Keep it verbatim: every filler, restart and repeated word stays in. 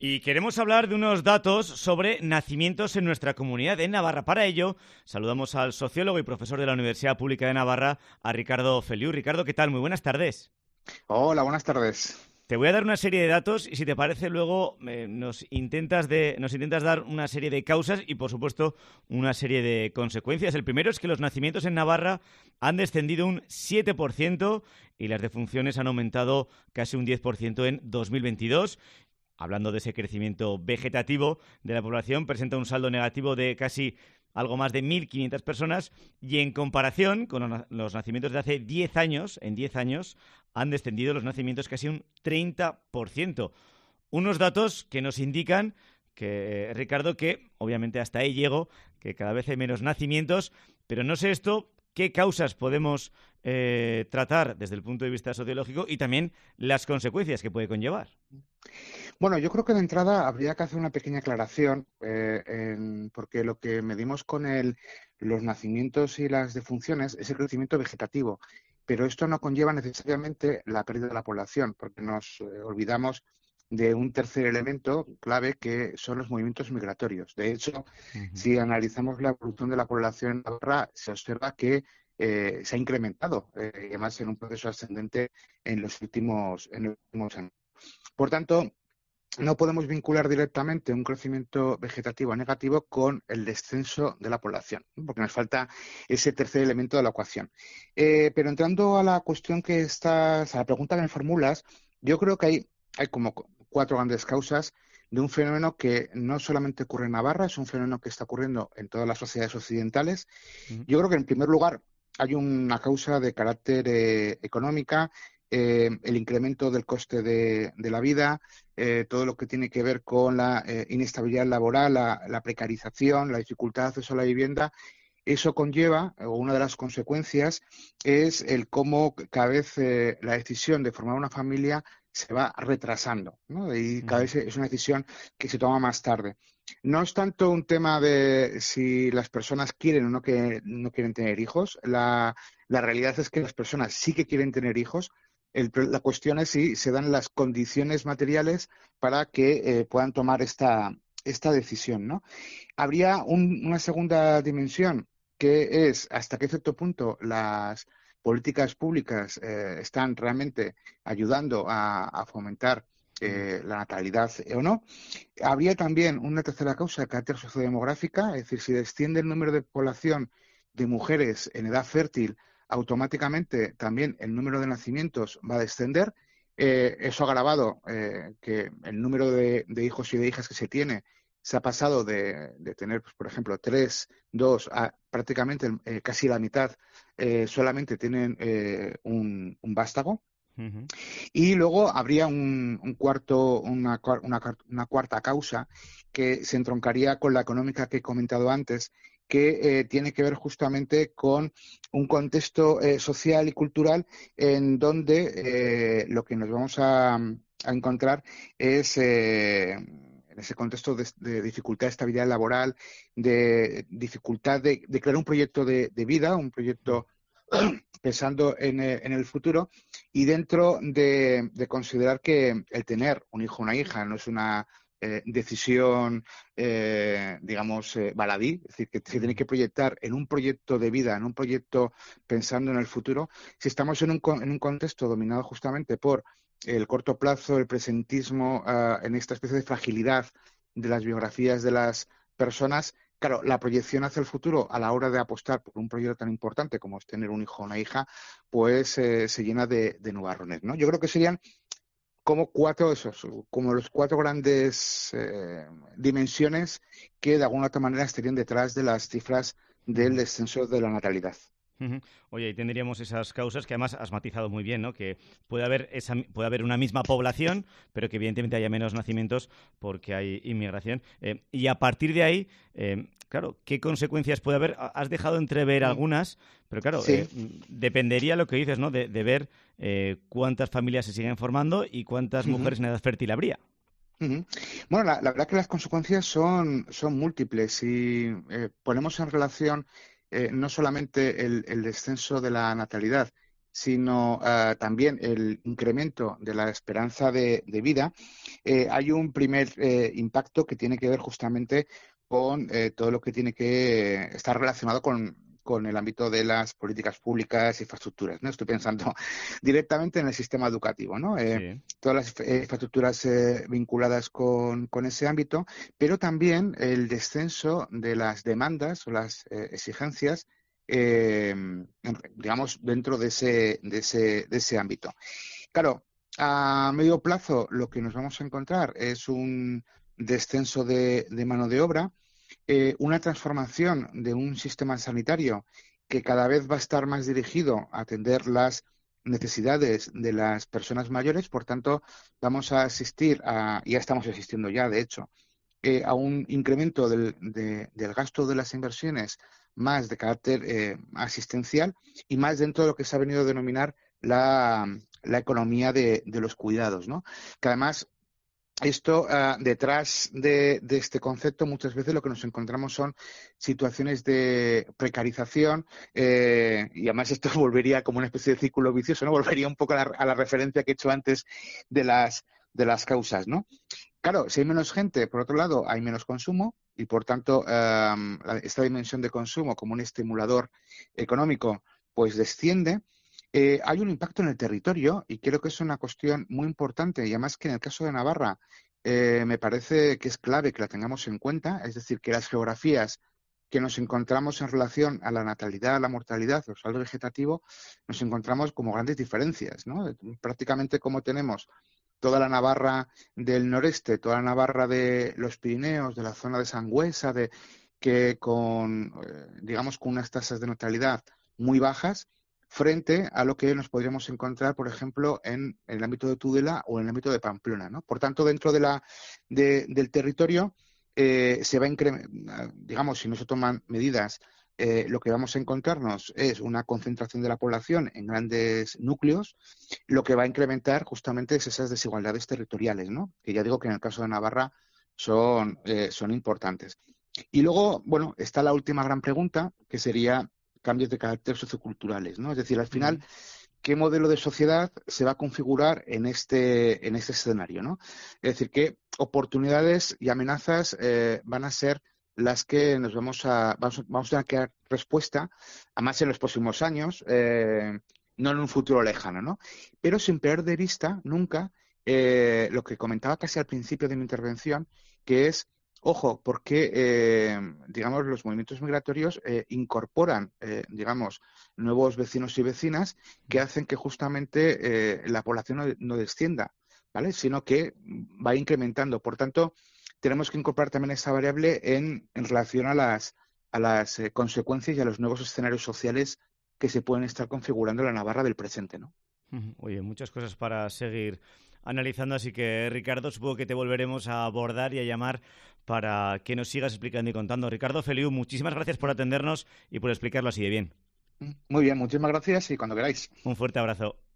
Y queremos hablar de unos datos sobre nacimientos en nuestra comunidad en Navarra. Para ello, saludamos al sociólogo y profesor de la Universidad Pública de Navarra, a Ricardo Feliu. Ricardo, ¿qué tal? Muy buenas tardes. Hola, buenas tardes. Te voy a dar una serie de datos y si te parece luego eh, nos intentas de, nos intentas dar una serie de causas y por supuesto una serie de consecuencias. El primero es que los nacimientos en Navarra han descendido un siete por ciento y las defunciones han aumentado casi un diez por ciento en dos mil veintidós. Hablando de ese crecimiento vegetativo de la población, presenta un saldo negativo de casi algo más de mil quinientas personas y en comparación con los nacimientos de hace diez años, en diez años, han descendido los nacimientos casi un treinta por ciento. Unos datos que nos indican que, Ricardo, que obviamente hasta ahí llego, que cada vez hay menos nacimientos, pero no sé esto, qué causas podemos eh, tratar desde el punto de vista sociológico y también las consecuencias que puede conllevar. Bueno, yo creo que de entrada habría que hacer una pequeña aclaración, eh, en, porque lo que medimos con el, los nacimientos y las defunciones es el crecimiento vegetativo, pero esto no conlleva necesariamente la pérdida de la población, porque nos eh, olvidamos de un tercer elemento clave que son los movimientos migratorios. De hecho, uh-huh. si analizamos la evolución de la población en Navarra, se observa que eh, se ha incrementado, eh, y además en un proceso ascendente en los últimos, en los últimos años. Por tanto, no podemos vincular directamente un crecimiento vegetativo negativo con el descenso de la población, porque nos falta ese tercer elemento de la ecuación. Eh, pero entrando a la cuestión que estás, a la pregunta que me formulas, yo creo que hay, hay como cuatro grandes causas de un fenómeno que no solamente ocurre en Navarra, es un fenómeno que está ocurriendo en todas las sociedades occidentales. Uh-huh. Yo creo que, en primer lugar, hay una causa de carácter eh, económica, Eh, el incremento del coste de, de la vida, eh, todo lo que tiene que ver con la eh, inestabilidad laboral, la, la precarización, la dificultad de acceso a la vivienda. Eso conlleva, o una de las consecuencias, es el cómo cada vez eh, la decisión de formar una familia se va retrasando, ¿no? Y cada vez es una decisión que se toma más tarde. No es tanto un tema de si las personas quieren o no, que, no quieren tener hijos. La, la realidad es que las personas sí que quieren tener hijos. El, la cuestión es si se dan las condiciones materiales para que eh, puedan tomar esta, esta decisión, ¿no? Habría un, una segunda dimensión, que es hasta qué cierto punto las políticas públicas eh, están realmente ayudando a, a fomentar eh, la natalidad eh, o no. Habría también una tercera causa de carácter sociodemográfica, es decir, si desciende el número de población de mujeres en edad fértil, automáticamente también el número de nacimientos va a descender. Eh, eso ha agravado eh, que el número de, de hijos y de hijas que se tiene se ha pasado de, de tener, pues, por ejemplo, tres, dos, a prácticamente eh, casi la mitad eh, solamente tienen eh, un, un vástago. Uh-huh. Y luego habría un, un cuarto, una, una, una cuarta causa que se entroncaría con la económica que he comentado antes, que eh, tiene que ver justamente con un contexto eh, social y cultural en donde eh, lo que nos vamos a, a encontrar es, eh, en ese contexto de, de dificultad de estabilidad laboral, de dificultad de, de crear un proyecto de, de vida, un proyecto pensando en, en el futuro, y dentro de, de considerar que el tener un hijo o una hija no es una Eh, decisión, eh, digamos, eh, baladí, es decir, que se tiene que proyectar en un proyecto de vida, en un proyecto pensando en el futuro. Si estamos en un, en un contexto dominado justamente por el corto plazo, el presentismo, uh, en esta especie de fragilidad de las biografías de las personas, claro, la proyección hacia el futuro a la hora de apostar por un proyecto tan importante como es tener un hijo o una hija, pues eh, se llena de, de nubarrones, ¿no? Yo creo que serían como cuatro esos, como los cuatro grandes eh, dimensiones que de alguna otra manera estarían detrás de las cifras del descenso de la natalidad. Uh-huh. Oye, ahí tendríamos esas causas que además has matizado muy bien, ¿no? Que puede haber esa, puede haber una misma población, pero que evidentemente haya menos nacimientos porque hay inmigración. Eh, y a partir de ahí, eh, claro, ¿qué consecuencias puede haber? Has dejado entrever algunas, pero claro, sí. eh, dependería lo que dices, ¿no? De, de ver eh, cuántas familias se siguen formando y cuántas uh-huh. mujeres en edad fértil habría. Uh-huh. Bueno, la, la verdad que las consecuencias son, son múltiples. Si eh, ponemos en relación Eh, no solamente el, el descenso de la natalidad, sino uh, también el incremento de la esperanza de, de vida, eh, hay un primer eh, impacto que tiene que ver justamente con eh, todo lo que tiene que eh, estar relacionado con, con el ámbito de las políticas públicas e infraestructuras, ¿no? Estoy pensando directamente en el sistema educativo, ¿no? Eh, Sí. todas las eh, infraestructuras eh, vinculadas con, con ese ámbito, pero también el descenso de las demandas o las eh, exigencias eh, digamos, dentro de ese, de ese, de ese ámbito. Claro, a medio plazo lo que nos vamos a encontrar es un descenso de, de mano de obra, eh, una transformación de un sistema sanitario que cada vez va a estar más dirigido a atender las necesidades de las personas mayores, por tanto, vamos a asistir a, ya estamos asistiendo ya, de hecho, eh, a un incremento del, de, del gasto de las inversiones más de carácter eh, asistencial y más dentro de lo que se ha venido a denominar la, la economía de, de los cuidados, ¿no? Que además esto, uh, detrás de, de este concepto, muchas veces lo que nos encontramos son situaciones de precarización eh, y además esto volvería como una especie de círculo vicioso, ¿no? Volvería un poco a la, a la referencia que he hecho antes de las, de las causas, ¿no? Claro, si hay menos gente, por otro lado, hay menos consumo y, por tanto, um, esta dimensión de consumo como un estimulador económico, pues desciende. Eh, hay un impacto en el territorio y creo que es una cuestión muy importante y además que en el caso de Navarra eh, me parece que es clave que la tengamos en cuenta, es decir, que las geografías que nos encontramos en relación a la natalidad, a la mortalidad, al saldo vegetativo, nos encontramos como grandes diferencias, ¿no? Prácticamente como tenemos toda la Navarra del noreste, toda la Navarra de los Pirineos, de la zona de Sangüesa, de, que con, eh, digamos, con unas tasas de natalidad muy bajas, frente a lo que nos podríamos encontrar, por ejemplo, en, en el ámbito de Tudela o en el ámbito de Pamplona, ¿no? Por tanto, dentro de la, de, del territorio eh, se va a incrementar, digamos, si no se toman medidas, eh, lo que vamos a encontrarnos es una concentración de la población en grandes núcleos, lo que va a incrementar justamente es esas desigualdades territoriales, ¿no? Que ya digo que en el caso de Navarra son, eh, son importantes. Y luego, bueno, está la última gran pregunta, que sería cambios de carácter socioculturales, ¿no? Es decir, al final, Uh-huh. ¿qué modelo de sociedad se va a configurar en este, en este escenario, ¿no? Es decir, qué oportunidades y amenazas eh, van a ser las que nos vamos a, vamos, vamos a tener que dar respuesta, además en los próximos años, eh, no en un futuro lejano, ¿no? Pero sin perder de vista nunca eh, lo que comentaba casi al principio de mi intervención, que es ojo, porque, eh, digamos, los movimientos migratorios eh, incorporan, eh, digamos, nuevos vecinos y vecinas que hacen que justamente eh, la población no, no descienda, ¿vale? Sino que va incrementando. Por tanto, tenemos que incorporar también esa variable en, en relación a las, a las eh, consecuencias y a los nuevos escenarios sociales que se pueden estar configurando en la Navarra del presente, ¿no? Oye, muchas cosas para seguir analizando, así que Ricardo, supongo que te volveremos a abordar y a llamar para que nos sigas explicando y contando. Ricardo Feliu, muchísimas gracias por atendernos y por explicarlo así de bien. Muy bien, muchísimas gracias y cuando queráis. Un fuerte abrazo.